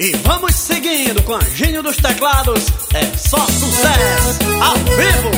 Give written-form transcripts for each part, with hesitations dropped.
E vamos seguindo com a Gênio dos Teclados. É só sucesso ao vivo.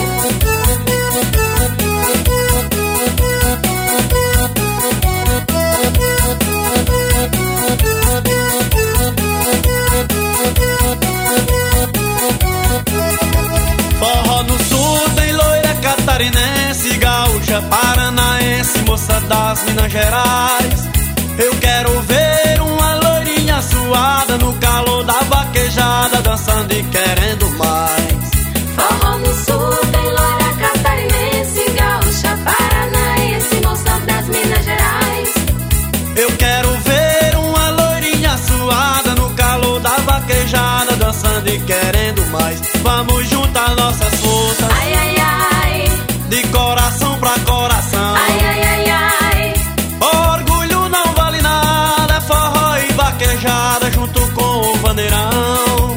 Forró no sul tem loira catarinense, gaúcha, paranaense, moça das Minas Gerais. Eu quero ver uma loirinha suada no calor da vaquejada, dançando e querendo mais. Forró no sul tem loira catarinense, gaúcha, paranaense, moça das Minas Gerais. Eu quero ver uma loirinha suada no calor da vaquejada, dançando e querendo mais. Vamos juntar nossas forças, Ai, ai, ai, de coração pra coração. ai, ai, ai, ai. Orgulho não vale nada, é forró e vaquejada junto com o bandeirão.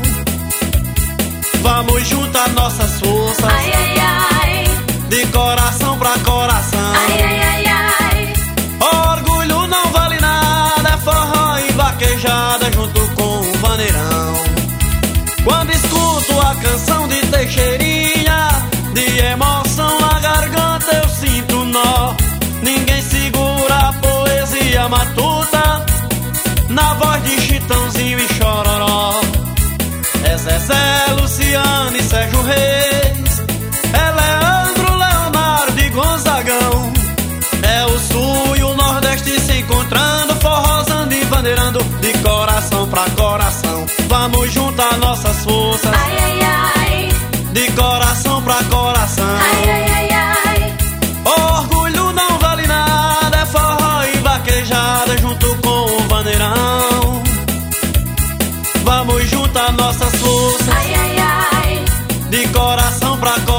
Vamos juntar nossas forças, Ai, ai, ai, de coração pra coração. ai, ai, ai, ai. Orgulho não vale nada, é forró e vaquejada junto com o bandeirão. Quando escuto a canção de Teixeirinha, de emoção na garganta eu sinto nó. Ninguém segura a poesia matuta, na voz de Chitãozinho e Chororó. É Zezé, Luciano e Sérgio Reis, é Leandro, Leonardo e Gonzagão. É o sul e o nordeste se encontrando, forrosando e bandeirando, de coração pra coração. Vamos juntar nossas forças, Ai, ai, ai, de coração pra coração. ai, ai, ai, ai. Orgulho não vale nada, é forró e vaquejada junto com o bandeirão. Vamos juntar nossas forças, Ai, ai, ai, de coração pra coração.